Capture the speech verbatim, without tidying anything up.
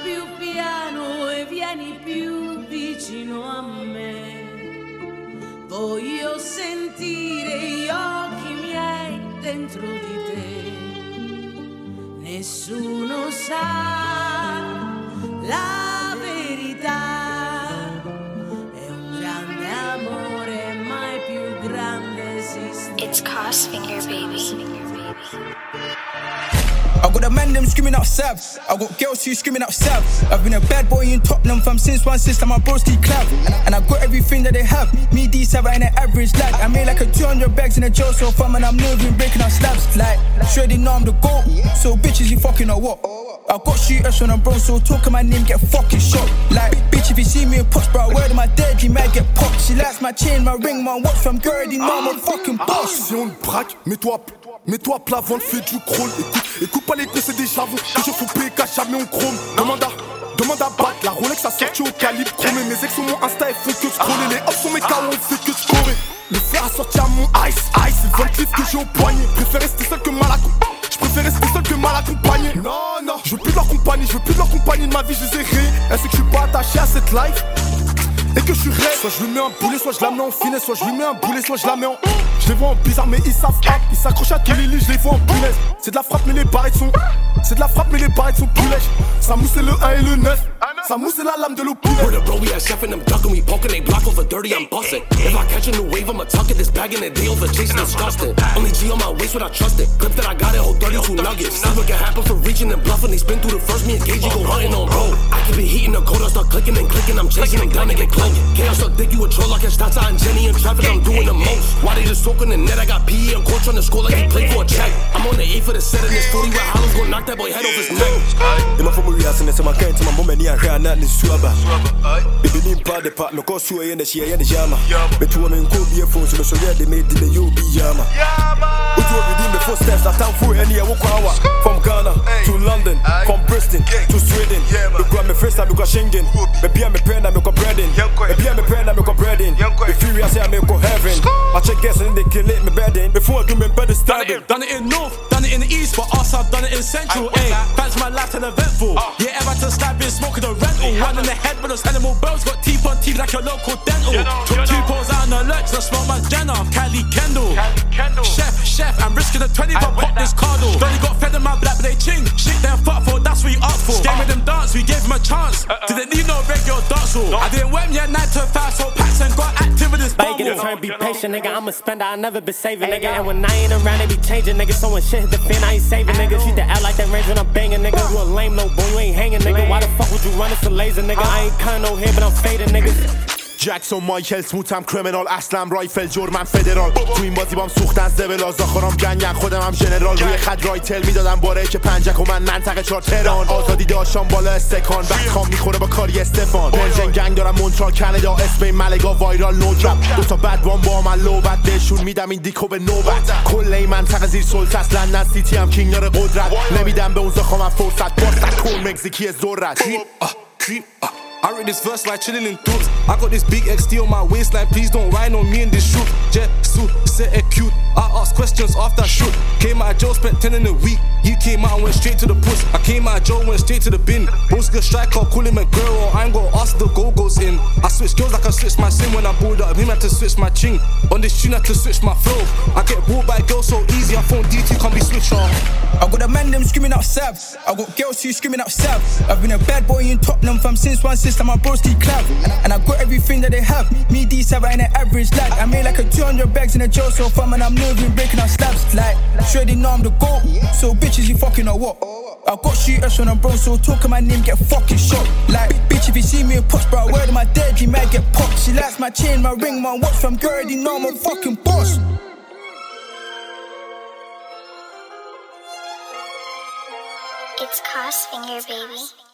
più piano e vieni più vicino a me. Voglio sentire gli occhi miei dentro di te. Nessuno sa la verità. È un grande amore, mai più grande esiste. It's Crossfinger, baby. I got a man them screaming out Sav. I got girls who screaming out Sav. I've been a bad boy in Tottenham fam since one sister my broski clap. And, and I got everything that they have. Me D seven and an average lad. I made like a two hundred bags in a jail so fam and I'm moving breaking out slabs. Like sure they know I'm the GOAT. So bitches you fucking or what? I got shooters when I'm bro, so talking my name get fucking shot. Like bitch if you see me in pots, bro, word of my dead, you might get popped. She likes my chain, my ring, my watch from girl, you know I'm a fucking boss. Si on te braque, mets-toi Mets-toi plat, vent, fais du crawl. Écoute, écoute pas les coups, c'est des chavons. Toujours faut payer cash, jamais on chrome. Demande à, demande à battre. La Rolex a sorti au calibre chromé. Mes ex sur mon Insta, elles font que scroller. Les hops sont mes K O, on fait que scorer. Le fer a sorti à mon ice, ice. C'est vingt clips que j'ai au poignet. Préfère rester seul que mal accompagné. J'préfère rester seul que mal accompagné. Non, non, je veux plus de leur compagnie. Je veux plus de leur compagnie de ma vie, je les ai rayés. Elle sait que je suis pas attaché à cette life. Et que je suis raide. Soit je lui mets un boulet, soit je la mets en filet. Soit je lui mets un boulet, soit je la mets en. Je les vois en bizarre mais ils savent pas. Ils s'accrochent à tous les lits, je les vois en punaise. C'est de la frappe mais les barrettes sont. C'est de la frappe mais les barrettes sont plus lèches. Ça mousse c'est le un et le neuf. Ça mousse c'est la lame de l'opulence. Word up, bro, we had chef and them ducking. We poking, they block over dirty, I'm busting. If I catch a new wave, I'ma tuck it. This bag in the day over chasing disgusting. Only G on my waist when I trust it. Clip that I got it, hold thirty-two nuggets. See what can happen for reaching and bluffing. They spin through the first, me and K G go hunting on bro. I keep it heating the code, I start clicking and clicking. I'm chasing them down and get clunking. Chaos up dick, you a troll, I catch Tata and Jenny in traffic. I'm doing the most. Why they just soaking the net? I got P E and coach on the score like he played for a check. I'm on the eight for the set in this forty where Holland's gonna knock that boy head off his neck. In my family, I send it to my can't to my mom and yeah, I'm not in Suaba. Baby, didn't part the part, no cause you in the Shia and the Yama. But two women could be a phone, so yeah, they made the U B Yama. We do redeem the first steps, I town for any hour. From Ghana to London, from Bristol to Sweden. Look at me first, I look at Schengen. Maybe I'm a pen, I make a bread in. Maybe I'm a pen, I make a bread in. The furious, I make a heaven. I check guess and they kill it, me bed in. Before I do me better stabbing. Done it in North, done it in the East, but us, I've done it in Central. Ayy, fancy my life and eventful. Yeah, ever to stab in smoking the rental. One in the head with those animal bells, got teeth on teeth like your local dental. Took two pulls out on the lurch, I smoke my Jenna, Kylie Kendall. Chef, chef, I'm risking the twenty, but pop this card off. Only got fed in my black, but they ching. Shit, then fuck for, that's what you asked for. Game with them dance, we gave him a chance. Didn't need no regular dance hall. I didn't wait me at nine to five, so packs and got active with this bubble. Get a turn, be patient, nigga. I'm a spender, I never been saving, nigga. And when I ain't around, they be changing, nigga. So when shit hit the fan, I ain't saving, nigga. Treat the out like that range when I'm banging, nigga. You a lame, no boy, you ain't hanging, nigga. Why the fuck would you run? It's a laser, nigga. I ain't cutting no hair, but I'm fading, nigga. جکسون مایکل سموتم کریمینال اصلم رایفل جرمم فدرال تو این بازی بام سوختن زبل از داخلم گنگن خودم هم ژنرال روی خط رایتل میدادم باره که پنجک و من منطقه چهار تهران آزادی داشتم بالا استکان وقت خام میخوره با کاری استفان پرژن گنگ دارم مونترال کانادا اسم این ملگا وایرال نو درپ دو تا بد وام با من لوبت بهشون میدم این دیکو به نوبت کل این منطقه زیر سلطه است لندن سیتی هم کینگ داره قدرت نمیدم به اون زخمم فرصت باست کل مکزیکی ذرت I read this verse like chilling in thoughts. I got this big X T on my waistline. Please don't ride on me in this shoot. Jet suit, set it cute. I ask questions after I shoot. Came out of jail, spent ten in a week. You came out and went straight to the puss. I came out of jail, went straight to the bin. Boss get striker, call him a girl. I ain't gonna ask the go goes in. I switch girls like I switch my sim when I bored up. Him had to switch my ching. On this tune, I had to switch my flow. I get bought by girls so easy. I phone D two can't be switched on. I got a man them screaming out Sav. I got girls who screaming out Sav. I've been a bad boy in Tottenham fam since one sister my broski clap. And, and I got everything that they have. Me D seven and an average lad. I made like a two hundred bags in a jail so fam and I'm moving breaking out slabs. Like sure they know I'm the GOAT. So bitches you fucking or what? I got shooters when I'm bro, so talking my name get fucking shot. Like bitch if you see me in pots, bro, word of my dead, you might get popped. She likes my chain, my ring, my watch from girl, you know I'm a fucking boss. It's Crossfinger, baby.